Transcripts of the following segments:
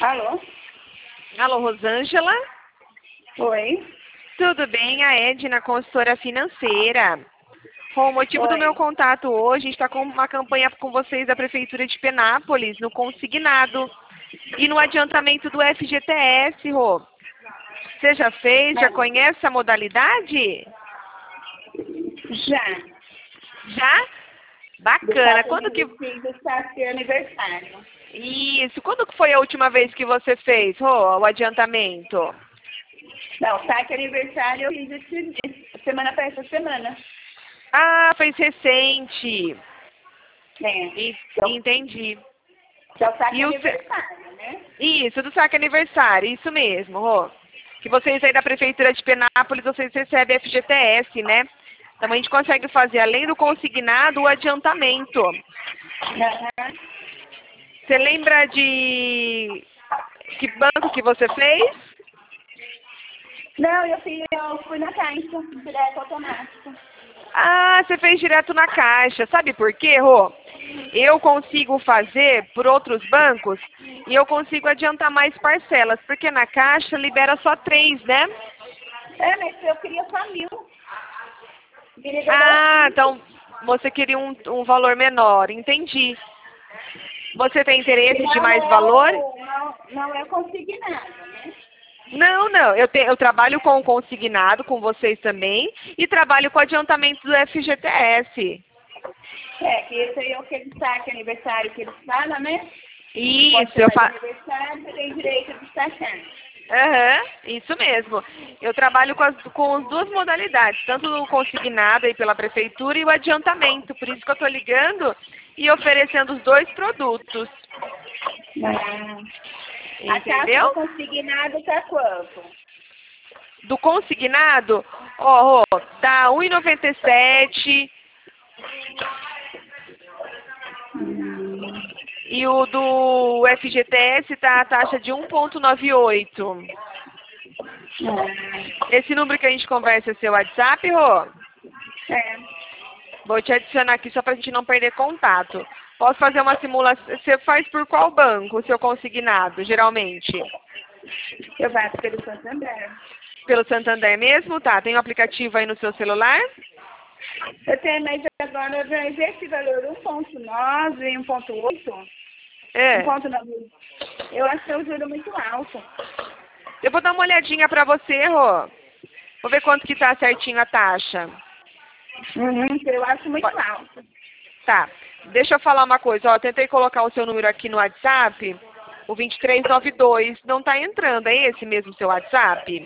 Alô? Alô, Rosângela? Oi? Tudo bem? A Edna, consultora financeira. Bom, o motivo do Oi. meu contato hoje, a gente está com uma campanha com vocês da Prefeitura de Penápolis, no consignado e no adiantamento do FGTS, Rô. Você já fez? Já conhece a modalidade? Já. Já? Bacana. Quando que... Está seu aniversário. Isso. Quando que foi a última vez que você fez, Rô, o adiantamento? Não, saque aniversário eu fiz semana para essa semana. Ah, fez recente. É. Entendi. Que é o saque E o aniversário, né? Isso, do saque aniversário, isso mesmo, Rô. Que vocês aí da Prefeitura de Penápolis, vocês recebem FGTS, né? Então a gente consegue fazer, além do consignado, o adiantamento. Aham. Você lembra de que banco que você fez? Não, eu fui na caixa, direto automático. Ah, você fez direto na Caixa. Sabe por quê, Rô? Eu consigo fazer por outros bancos e eu consigo adiantar mais parcelas, porque na Caixa libera só 3, né? É, mas eu queria só 1.000. Ah, então você queria um valor menor, entendi. Você tem interesse de mais valor? Não é consignado, né? Não, eu trabalho com o consignado, com vocês também, e trabalho com adiantamento do FGTS. É, que esse aí é aquele saque aniversário que eles falam, né? Quando Isso, você eu faz faço. aniversário, você tem direito de destacar. Aham, isso mesmo. Eu trabalho com as duas modalidades, tanto o consignado aí pela prefeitura e o adiantamento. Por isso que eu estou ligando e oferecendo os dois produtos. A taxa Entendeu? do consignado tá quanto? Do consignado, ó, tá 1,97. E o do FGTS tá a taxa de 1,98. Esse número que a gente conversa é seu WhatsApp, Rô? É. Vou te adicionar aqui só pra gente não perder contato. Posso fazer uma simulação? Você faz por qual banco o seu consignado, geralmente? Eu faço pelo Santander. Pelo Santander mesmo? Tá. Tem um aplicativo aí no seu celular? Eu tenho, mas agora eu já vi esse valor 1,9 e 1,8. É. 1,9. Eu acho que é um juro muito alto. Eu vou dar uma olhadinha pra você, Rô. Vou ver quanto que tá certinho a taxa. Eu acho muito alto. Tá. Deixa eu falar uma coisa, ó. Tentei colocar o seu número aqui no WhatsApp, o 2392. Não tá entrando, é esse mesmo seu WhatsApp?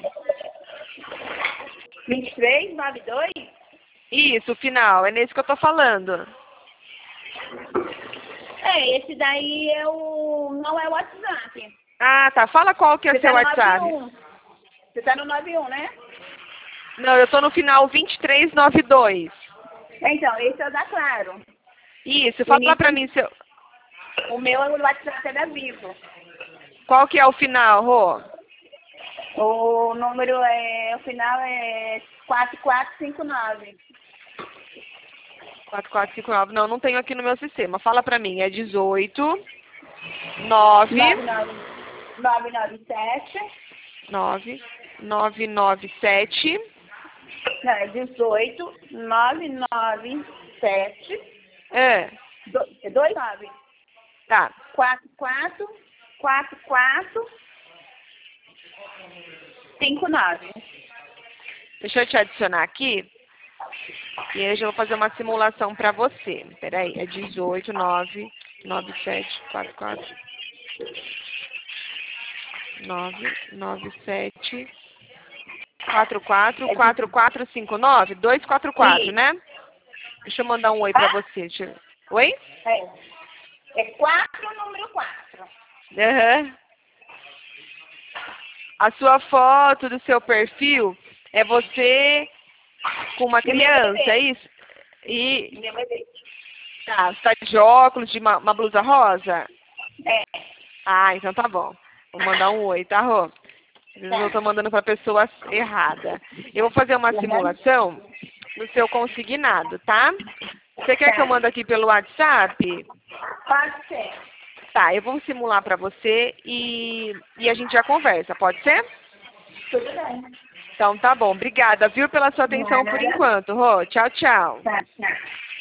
2392? Isso, o final. É nesse que eu tô falando. É, esse daí não é o WhatsApp. Ah, tá. Fala qual que é o seu WhatsApp. 91. Você tá no 91, né? Não, eu tô no final 2392. Então, esse é o da Claro. Isso, fala pra mim seu... O meu é o WhatsApp é da Vivo. Qual que é o final, Rô? O número o final é 4459. 4459. Não, não tenho aqui no meu sistema. Fala pra mim. É 18 9 997. 997. Não, é 18 997. É. 29. Tá. 44 44 59. Deixa eu te adicionar aqui. E aí eu já vou fazer uma simulação pra você. Peraí. É 18 9 97 44 997 44 4459 244, né? Deixa eu mandar um oi pra você. Oi? É 4, número 4. Aham. A sua foto do seu perfil é você com uma criança, é isso? E Meu bebê. tá, você tá de óculos, de uma blusa rosa? É. Ah, então tá bom. Vou mandar um oi, tá, Rô? Às vezes eu tô mandando pra pessoa errada. Eu vou fazer uma simulação no seu consignado, tá? Você quer que eu mande aqui pelo WhatsApp? Pode ser. Tá, eu vou simular para você e a gente já conversa, pode ser? Tudo bem. Então tá bom, obrigada, viu, pela sua atenção por Nada. enquanto, Rô. Tchau, tchau. Tá, tá.